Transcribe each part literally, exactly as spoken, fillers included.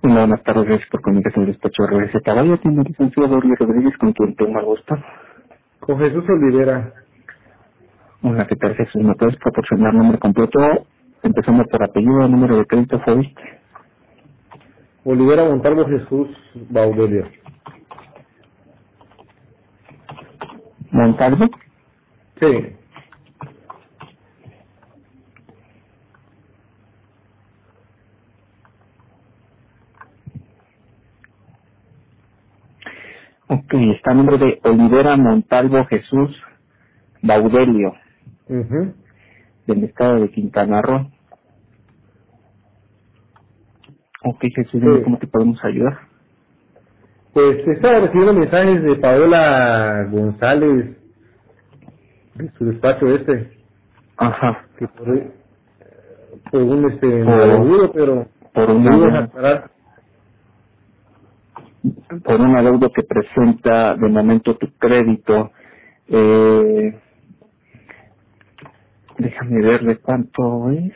Hola, buenas tardes, gracias por comunicación del despacho R S. Caballo tiene el licenciado Orly Rodríguez, con quien tengo el gusto. Con Jesús Olivera. Hola, ¿qué tal, Jesús? ¿Me puedes proporcionar nombre completo? Empezando por apellido, número de crédito, ¿fue? Olivera Montalvo Jesús Baudelio. ¿Montalvo? Sí. Ok, está a nombre de Olivera Montalvo Jesús Baudelio, Mhm. del estado de Quintana Roo. Ok, Jesús, dime Sí. cómo te podemos ayudar. Pues estaba recibiendo mensajes de Paola González de su despacho este, Ajá, que por, por un este por, adeudo, pero por le una íbamos a deuda, aclarar. por un adeudo que presenta de momento tu crédito. Eh, déjame ver de cuánto es.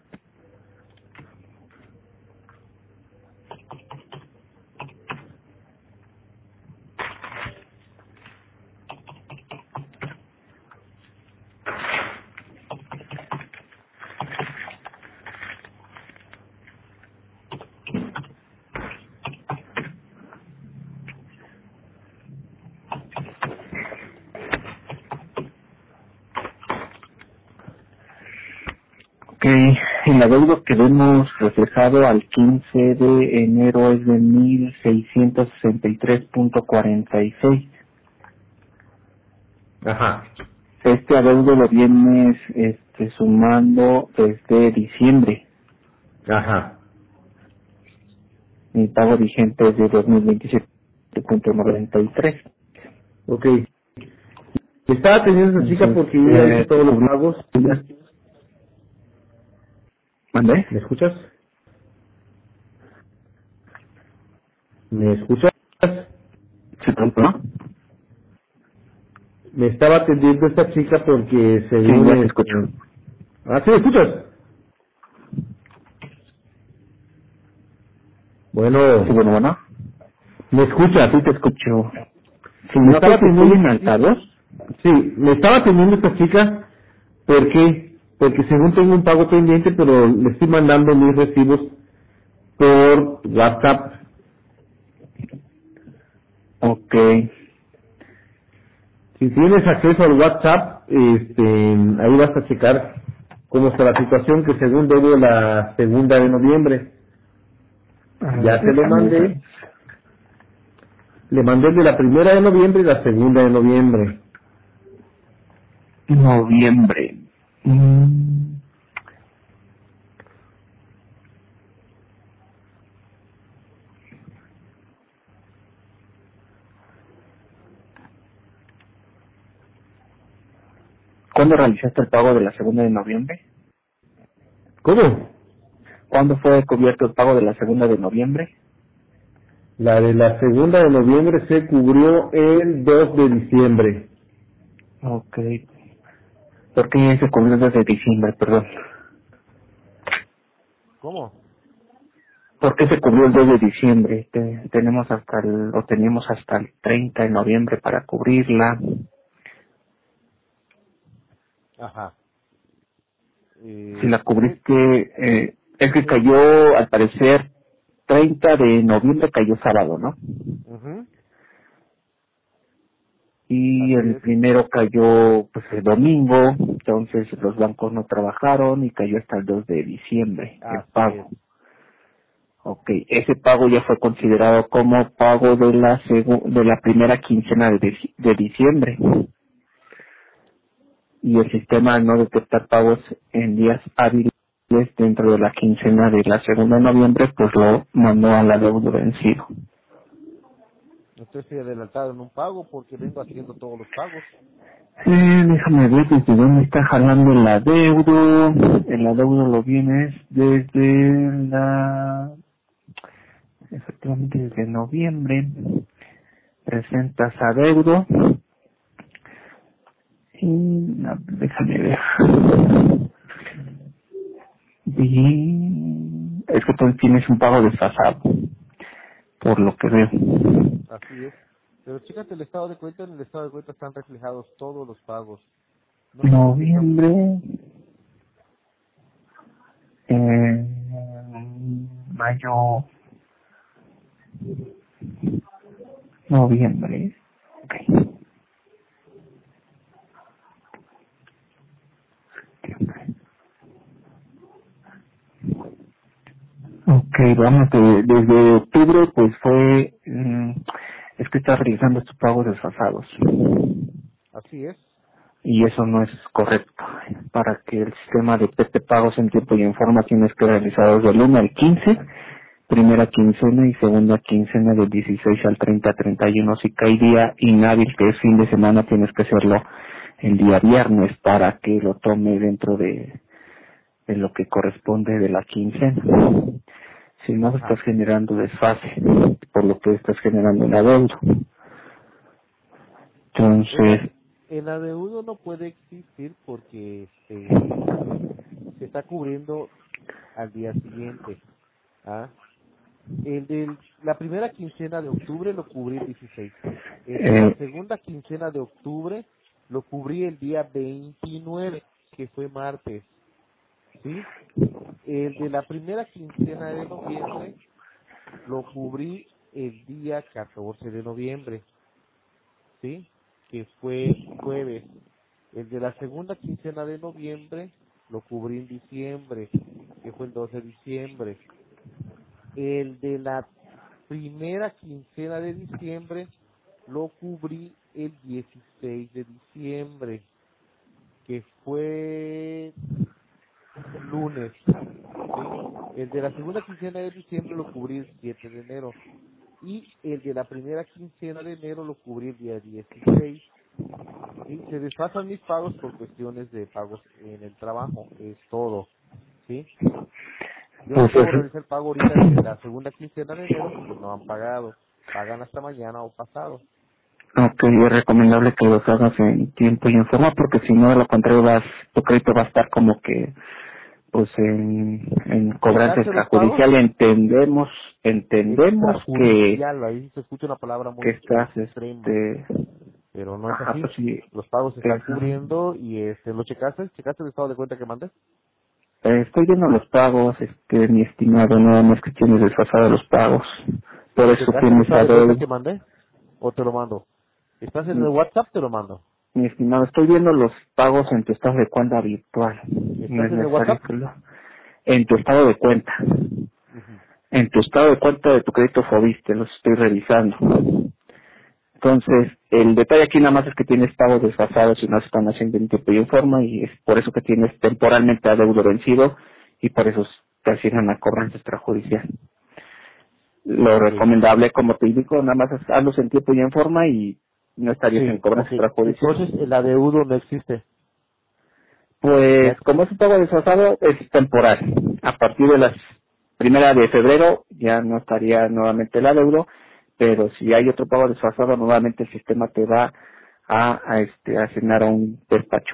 Ok, el adeudo que vemos reflejado al quince de enero es de mil seiscientos sesenta y tres punto cuarenta y seis. Ajá. Este adeudo lo vienes este, sumando desde diciembre. Ajá. Mi pago vigente es de dos mil veintisiete punto noventa y tres. Ok. Estaba atendiendo a esa chica Entonces, porque yo ya hice eh, todos los cubrí- pagos. ¿Mandé? ¿Me escuchas? ¿Me escuchas? ¿Se compró? Me estaba atendiendo esta chica porque Sí, según ya te este... escucho. Ah, ¿sí me escuchas? Sí, Bueno, bueno, bueno. ¿me escuchas? Sí te escucho. Si Me no estaba te si estoy atendiendo en esta chica. altavoz. Sí, me estaba atendiendo esta chica. ¿Por qué? Porque según tengo un pago pendiente, pero le estoy mandando mis recibos por WhatsApp. Ok. Si tienes acceso al WhatsApp, este, ahí vas a checar cómo está la situación, que según debo la segunda de noviembre. A ver, Ya se lo déjame ver. mandé. Le mandé el de la primera de noviembre y la segunda de noviembre. Noviembre. Mm, ¿Cuándo realizaste el pago de la segunda de noviembre? ¿Cómo? ¿Cuándo fue cubierto el pago de la segunda de noviembre? La de la segunda de noviembre se cubrió el dos de diciembre. Ok. ¿Por qué se cubrió desde diciembre, perdón? ¿Cómo? ¿Por qué se cubrió el dos de diciembre? Te- tenemos hasta el, o teníamos hasta el treinta de noviembre para cubrirla. Ajá. Si Eh, la fue, cubriste, eh, es que cayó, al parecer, treinta de noviembre cayó sábado, ¿no? ujú, Y así el es. primero cayó pues el domingo, entonces los bancos no trabajaron y cayó hasta el dos de diciembre el Así es. pago. Ok, ese pago ya fue considerado como pago de la segu- de la primera quincena de, dic- de diciembre, y el sistema al no detectar pagos en días hábiles dentro de la quincena de la segunda de noviembre, pues lo mandó al adeudo vencido. Entonces se adelantaron un pago porque vengo haciendo todos los pagos. Eh, déjame ver desde dónde está jalando el adeudo. El adeudo lo vienes desde la... efectivamente desde noviembre. Presentas adeudo. Y no, déjame ver. Y es que tú tienes un pago desfasado, por lo que veo. Así es. Pero chécate el estado de cuenta, en el estado de cuenta están reflejados todos los pagos. No sé por qué estamos- Noviembre, eh, mayo, noviembre. Ok. Ok, vamos, de- desde octubre pues fue, mm, es que estás realizando estos pagos desfasados Así es. y eso no es correcto. Para que el sistema detecte pagos en tiempo y en forma tienes que realizarlos del uno al quince, primera quincena y segunda quincena del dieciséis al treinta, treinta y uno. Si cae día inhábil que es fin de semana tienes que hacerlo el día viernes para que lo tome dentro de, de lo que corresponde de la quincena. Si no, Ajá. estás generando desfase, por lo que estás generando un adeudo. Entonces, El, el adeudo no puede existir porque este, se está cubriendo al día siguiente. ¿Ah? El de la primera quincena de octubre lo cubrí el dieciséis. El de la eh, segunda quincena de octubre lo cubrí el día veintinueve, que fue martes. ¿Sí? El de la primera quincena de noviembre lo cubrí el día catorce de noviembre. ¿Sí? Que fue jueves. El de la segunda quincena de noviembre lo cubrí en diciembre, que fue el doce de diciembre. El de la primera quincena de diciembre lo cubrí el dieciséis de diciembre, que fue lunes. ¿Sí? El de la segunda quincena de diciembre lo cubrí el siete de enero. Y el de la primera quincena de enero lo cubrí el día dieciséis. ¿Sí? Se desfasan mis pagos por cuestiones de pagos en el trabajo, es todo. ¿Sí? Yo no pues puedo es, realizar el pago ahorita de la segunda quincena de enero porque no han pagado. Pagan hasta mañana o pasado. ok, es recomendable que los hagas en tiempo y en forma, porque si no, de lo contrario, vas, tu crédito va a estar como que, pues, en, en cobranza ¿Checaste los pagos? extrajudicial. Entendemos, entendemos que, Extrajudicial, ahí se escucha una palabra que muy estás, extrema, este, pero no es ajá, así. pues sí, Los pagos se están exacto. cubriendo y este, ¿lo checaste? ¿Checaste el estado de cuenta que mandé? Eh, estoy viendo los pagos, este, mi estimado, nada más que tienes desfasado los pagos. Por eso ¿Checaste el tienes estado de cuenta adeudo. que mandé? ¿O te lo mando? ¿Estás en el Mi, WhatsApp? Te lo mando. mi estimado, estoy viendo los pagos en tu estado de cuenta virtual. No ¿Estás es en el necesario WhatsApp? que lo... En tu estado de cuenta. Ujú. En tu estado de cuenta de tu crédito Fobiste, los estoy revisando. Entonces, el detalle aquí nada más es que tienes pagos desfasados y no se están haciendo en tiempo y en forma, y es por eso que tienes temporalmente adeudo vencido y por eso te asignan a cobranza extrajudicial. Lo Ok. recomendable, como te indico, nada más es hazlos en tiempo y en forma y no estarías en Sí, cobranza ok. extrajudicial. Entonces el adeudo no existe. Ya. Pues como es un pago desfasado, es temporal. A partir de la primera de febrero ya no estaría nuevamente el adeudo, pero si hay otro pago desfasado, nuevamente el sistema te va a, a, este, asignar a un despacho.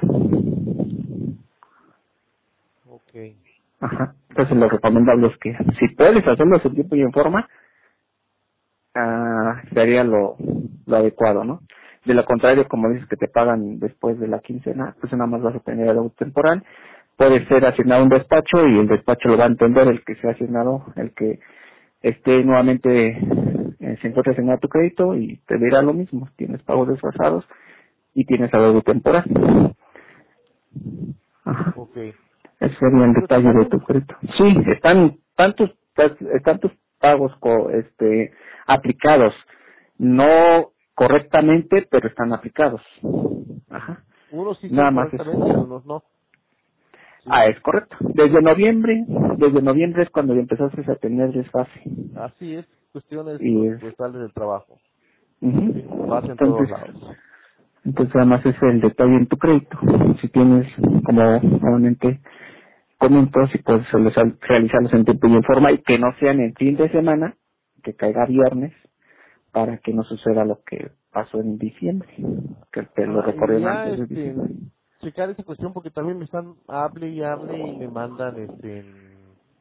Ok. Ajá. Entonces lo recomendable es que si puedes hacerlo en tiempo y en forma, ah, sería lo, lo adecuado, ¿no? De lo contrario, como dices que te pagan después de la quincena, pues nada más vas a tener algo temporal. Puede ser asignado un despacho y el despacho lo va a entender, el que sea asignado, el que esté nuevamente eh, se encuentra asignado a tu crédito y te dirá lo mismo. Tienes pagos desfasados y tienes algo temporal. Ajá. Ok. Ese sería el ¿Sí lo detalle de checaste? tu crédito. Sí, están tantos están tus pagos co- este aplicados, no correctamente, pero están aplicados. Ujú. Ajá. Unos sí son Nada más correctamente y eso. unos no. Sí. Ah, es correcto. Desde noviembre, desde noviembre es cuando ya empezaste a tener desfase. Así es. Cuestiones Y es, presupuestales del trabajo. Sí. ujú. Pasa en todos Entonces, lados. entonces además es el detalle en tu crédito. Si tienes, como nuevamente comento, si puedes realizar- realizarlos en tiempo y en forma y que no sean en fin de semana, que caiga viernes, para que no suceda lo que pasó en diciembre, que te lo Ah, y recorrieron ya antes de este diciembre. checar esa cuestión porque también me están hable y hable y me mandan este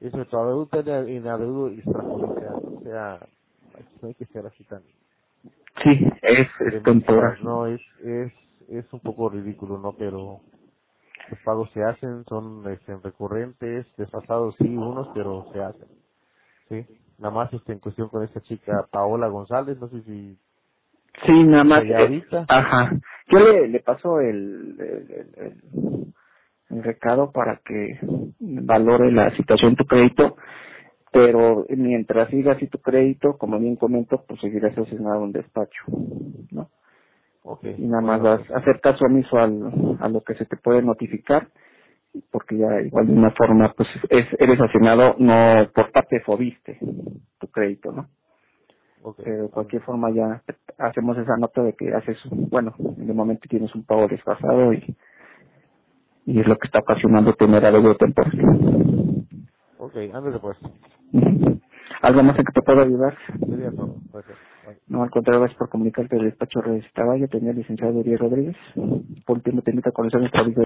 Eso, tu adeudo en adeudo extrajudicial, o sea, no hay que ser así tan... Sí, es, es temporal. No, es, es, es un poco ridículo, ¿no? Pero los pagos se hacen, son este, recurrentes, desfasados sí, unos, pero se hacen, ¿sí? Nada más este, en cuestión con esta chica Paola González, no sé si... Sí, nada más. ¿Ya Eh, ahorita? ajá. Yo le, le paso el, el, el, el- el recado para que valore la situación de tu crédito, pero mientras siga así tu crédito, como bien comento, pues seguirás asignado a un despacho, ¿no? Ok, Y nada más bueno, vas pues, a hacer caso omiso al, a lo que se te puede notificar, porque ya igual de una forma, pues es, eres asignado no por parte de Fobiste, tu crédito, ¿no? ok, Pero de ándale, cualquier pues. forma ya hacemos esa nota de que haces, bueno, de momento tienes un pago desfasado y, y es lo que está ocasionando tener adeudo temporal. Ok, ándale pues, Ujú. ¿Algo más en que te pueda ayudar? sería todo, gracias. Bye. No, al contrario, gracias por comunicarte del despacho Reyes Caballo, tenía el licenciado Uriel Rodríguez. Por último, te invito a conocer nuestra